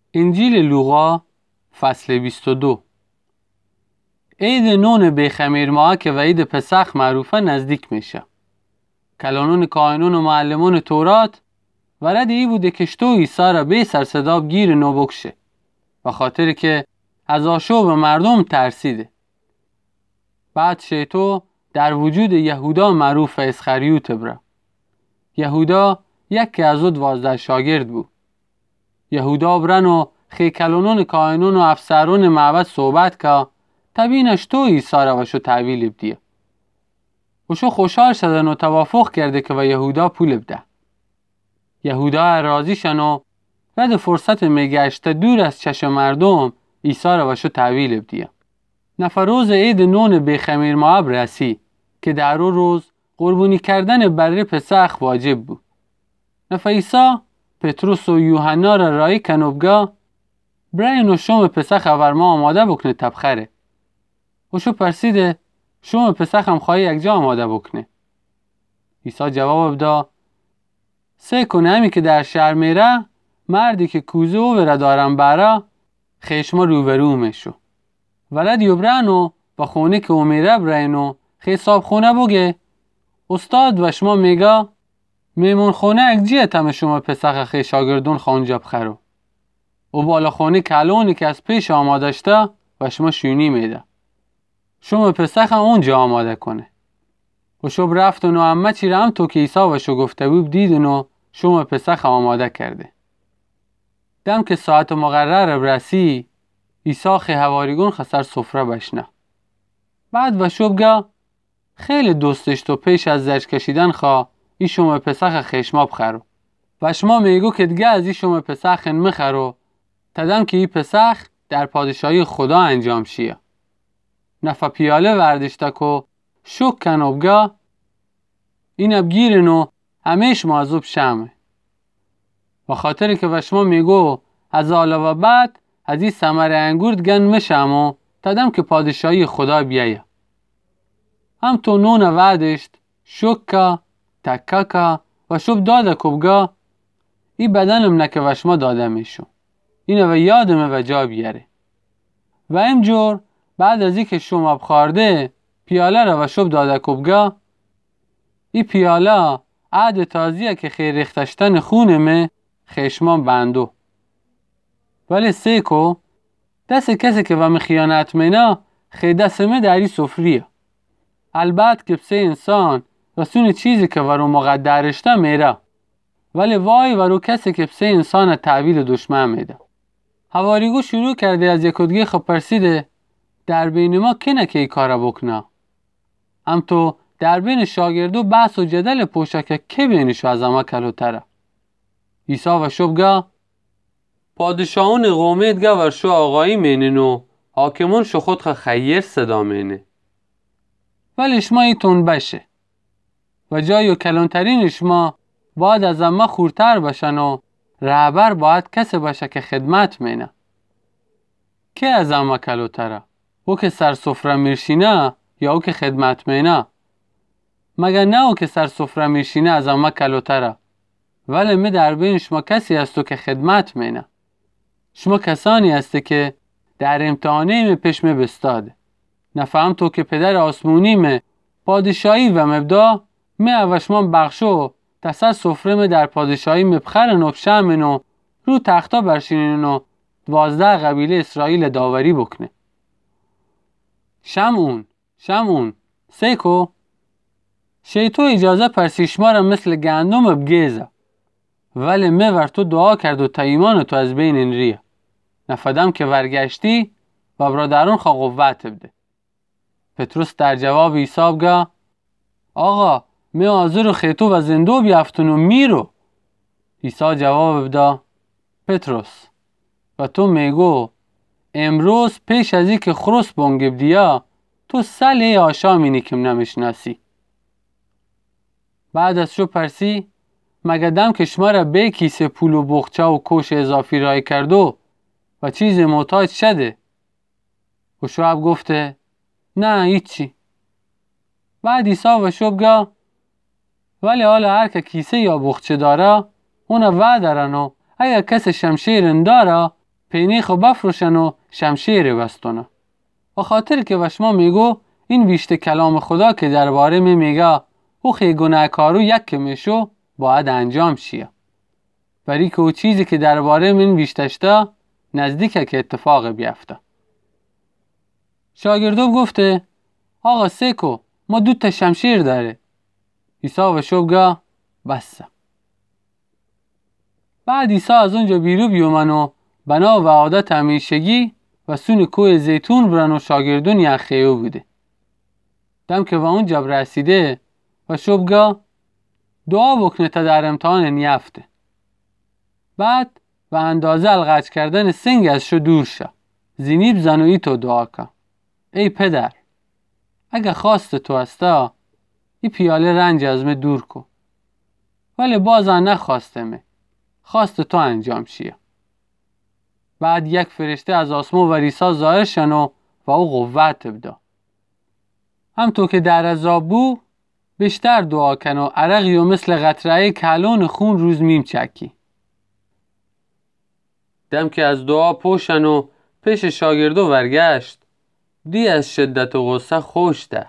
انجیل لوقا فصل 22. عید نون بیخمیر ماه که و عید پسخ معروفه نزدیک میشه. کلانون کاهنون و معلمون تورات ورد ای بوده که شتو عیسی را بی سر صدا گیر نو بکشه و خاطر که از آشوب مردم ترسیده. بعد شیطو در وجود یهودا معروف اسخریوت بره. یهودا یکی از 12 شاگرد بود. یهودا برن و کلانون کاهنون و افسرون معبد صحبت که تبینش تو عیسی را وشو تحویل بدیه. وشو خوشحال شدن و توافق کرده که و یهودا پول بده. یهودا راضی شن و رد فرصت میگشت دور از چشم مردم عیسی را وشو تحویل بدیه. نفروز عید نون بیخمیر ماه رسی که در او روز قربانی کردن بره پسخ واجب بود. عیسی پتروس و یوحنا را رای کنوبگا برای نو شوم پسخ اورما آماده بکنه تبخره. وشو پرسیده شوم پسخ هم خواهی یک جا آماده بکنه. عیسی جواب بدا سه کنه همی که در شهر میره مردی که کوزه و وره دارم برا خیشما روبرو میشو. ولد یبرانو و خونه که او میره برینو خیصاب خونه بگه استاد و شما میگه میمون خونه اگجیه تم شما پسخ خیلی شاگردون خانجا بخرو و بالا خونه کلونی که از پیش آماده شده و شما شونی میده شما پسخ اونجا آماده کنه و شب رفتن و همه چی را هم تو که عیسی و شو گفته بود دیدن و شما پسخ آماده کرده. دم که ساعت مقرر برسی عیسی خی حواریگون خسر سفره بشنه. بعد و شب گه خیلی دوستش تو پیش از زج کشیدن خواه ای شما پسخ خیشما بخرو و شما میگو که دیگه از ای شما پسخ مخرو تدم که ای پسخ در پادشاهی خدا انجام شیه. نفع پیاله وردشته که شک کنوبگا این ابگیرن و همیش معذوب شمه و خاطر که و شما میگو از علاوه بعد از این ثمر انگور گن میشم و تدم که پادشاهی خدا بیایه. هم تو نون وعدشت شکا تککا و شب داده کبگا ای بدنم نکه و شما داده میشو اینه و یادمه و جا بیاره. و اینجور بعد از ای که شما بخارده پیاله را و شب داده کبگا ای پیاله عهد تازیه که خیر ریختشتن خونمه خیشمان بندو. ولی سیکو دست کسی که ومی خیانت مینا خی دستمه داری سفریه. البته که بسه انسان رسون چیزی که ورو مقدرشته میره ولی وای ورو کسی که بسه انسان تحویل دشمن میده. حواریگو شروع کرده از یکودگی خب پرسیده در بین ما که نکه ای کارا بکنه. هم تو در بین شاگردو بحث و جدل پوشه که که بینشو از اما کلوتره. عیسی و شبگه پادشاهون قومیت گه ورشو آقایی مینن و حاکمون شو خود خیر صدا مینه ولی شما ایتون بشه و جای و کلانترین شما باید از اما خورتر بشن و رهبر باید کسی باشه که خدمت مینه. که از اما کلوتره؟ او که سر سفره میرشینه یا او که خدمت مینه؟ مگر نه او که سر سفره میرشینه از اما کلوتره ولی می در بین شما کسی هستو که خدمت مینه. شما کسانی هستی که در امتحانه می پیش می بستاده. نفهم تو که پدر آسمونی می پادشاهی و مبدا می اوشمان بخشو تسر سفره می در پادشاهی می بخرن و بشمن و رو تختا برشینن و 12 قبیله اسرائیل داوری بکنه. شمعون سیکو شیطو اجازه پرسیشما را مثل گندم بگیزه ولی میور تو دعا کرد و تا ایمان تو از بین این ریه. نفدم که ورگشتی و برادرون خواه قوت بده. پتروس در جواب عیسی بگه آقا می حاضر و خیتو و زندو بیافتن و میرو. عیسی جواب بده پتروس و تو میگو امروز پیش از این که خروس بانگ بدیا تو سلی آشا مینی کم نمیشناسی. بعد از شو پرسی مگه دم که شما را به کیسه پول و بخچه و کوش اضافی رای کردو و چیز محتاج شده؟ و شعب گفته نه هیچی. بعد عیسی و شعب گه ولی حالا هر که کیسه یا بخچه داره اون وعده رن و اگر کس شمشیر داره پینی خو بفروشن و شمشیر بستونه. و خاطر که وشما میگو این ویشت کلام خدا که درباره میگه او خی گناهکارو یک که میشو باید انجام شیه. برای که او چیزی که درباره من ویشتشته نزدیکه که اتفاق بیفته. شاگردو گفته آقا سیکو ما 2 تا شمشیر داره. عیسی و شوگه بسه. بعد عیسی از اونجا بیرو بیومن و بنا و عادت همیشگی و سون کوه زیتون برن و شاگردون یخیو بوده. دم که و اونجا رسیده و شوگه دعا بکنه تا در امتحان نیفته. بعد و اندازه الغج کردن سنگ ازشو دور شه. زینیب زنوی تو دعا کن. ای پدر اگه خواست تو هستا ای پیاله رنج از من دور کن. ولی بازا نخواستمه. خواست تو انجام شیه. بعد یک فرشته از آسمون و عیسی ظاهر شن و او قوت بده. همطور که در عذاب بو بیشتر دعا کن و عرقی و مثل قطره کلون خون روز میم چکی. دم که از دعا پوشن و پیش شاگردو ورگشت دی از شدت و غصه خوش ده.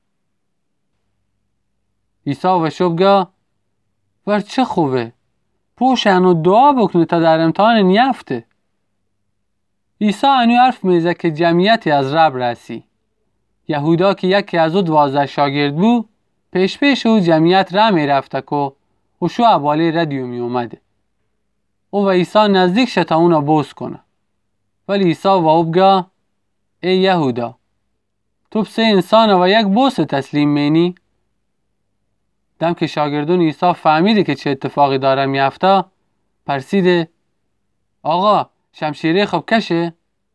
عیسی و شبگه ور چه خوبه پوشن و دعا بکنه تا در امتحان نیفته. عیسی انو حرف میزه که جمعیتی از رب رسی. یهودا که یکی از او 12 شاگرد بو پیش او جمعیت را میرفته که و شو عبالی ردیو می اومده. او و عیسی نزدیک شد تا اونا بوس کنه. ولی عیسی و او بگه ای یهودا تو 3 انسان و یک بوس تسلیم مینی؟ دم که شاگردون عیسی فهمیده که چه اتفاقی داره میفته پرسیده آقا شمشیره خب کشه؟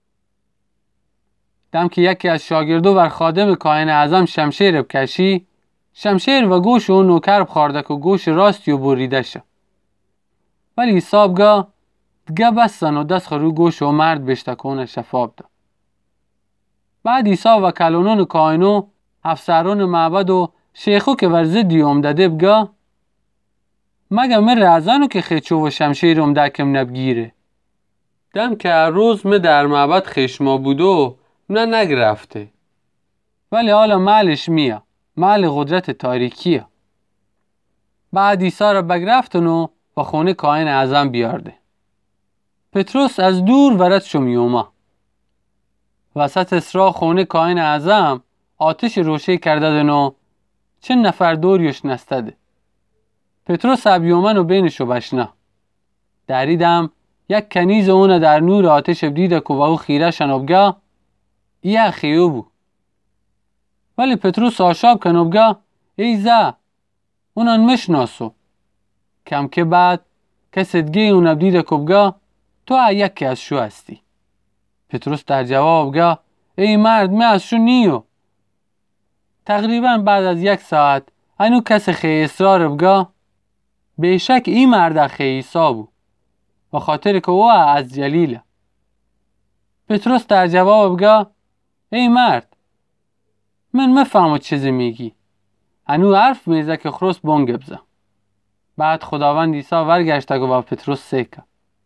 دم که یکی از شاگردو ور خادم کاهن اعظم شمشیر بکشی شمشیر و گوش اون نوکر بخارده که گوش راستی و بریده شه. ولی عیسی بگه دیگه بستن و دست رو گوش و مرد بشته که اون شفا بده. بعد عیسی و کلانون کاهنو افسران معبد و شیخو که ورزه دیوم داده بگه مگه من رازانو که خیچو و شمشیر امدکم نبگیره. دم که هر روز من در معبد خشما بودو نه نگرفته. ولی حالا معلش میا معل قدرت تاریکیه. بعد عیسی را بگرفتن و خونه کاهن اعظم بیارده. پتروس از دور ورد شو میومه. وسط اسرا خونه کاهن اعظم آتش روشه کرده دنو چند نفر دوریش نستده. پتروس بیومن و بینشو بشنه. دریدم یک کنیز اون در نور آتش بدیده که و او خیره شنبگه یه خیو بو. ولی پتروس آشاب کنبگه ای زه اونان مشناسو. کم که بعد کسی دیگه اون بدیده که بگه تو یکی از شو هستی. پتروس در جواب بگه ای مرد من از شو نیو. تقریبا بعد از 1 ساعت انو کسی خی اصرار بگه بیشک این مرد خی عیسی بو و خاطر که او از جلیله. پتروس در جواب بگه ای مرد من مفهمم چیزی میگی. انو حرف میزه که خروس بانگ بزه. بعد خداوند عیسی ورگشته و پتروس سیکه.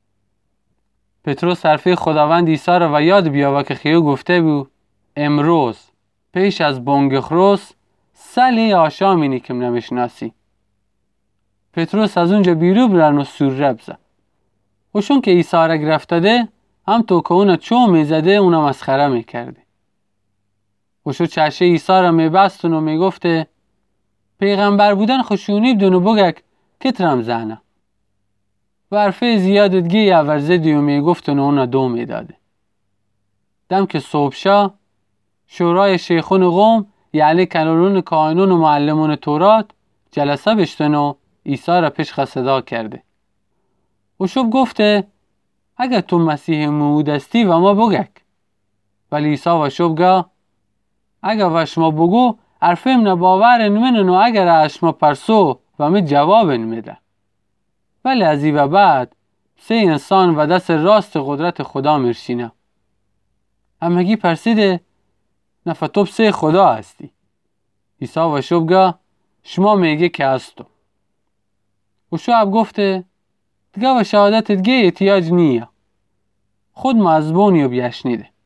پتروس حرفی خداوند عیسی را و یاد بیاوه که خیو گفته بو امروز پیش از بانگ خروس سلی آشامینی کم نمیشناسی. پتروس از اونجا بیرو برن و سوره بزه. و چون که عیسی را گرفته ده هم تو که اونا چو میزده اونا مسخره میکرده. و شو چشه عیسی را میبستن و میگفته پیغمبر بودن خوشونی بدون و بگک کترم زنه. و حرفه زیادتگی یا ورزدی و میگفتن و اونا دو میداده. دم که صبح شا شورای شیخون قوم یعنی کلانون کاهنون و معلمون تورات جلسه بشتن و عیسی را پیش صدا کرده. و شب گفته اگه تو مسیح موعود هستی و ما بگک. ولی عیسی و شب گه اگه وشما بگو حرفیم نباور منن و اگر اشما پرسو و می جواب میده. ولی از این و بعد 3 انسان و دست راست قدرت خدا مرشینه. همگی پرسیده نفتوب 3 خدا هستی. عیسی و شب گه شما میگه که هستو. و شعب گفته دیگه و شهادت دیگه احتیاج نیه. خود ما از بونی و بیشنیده.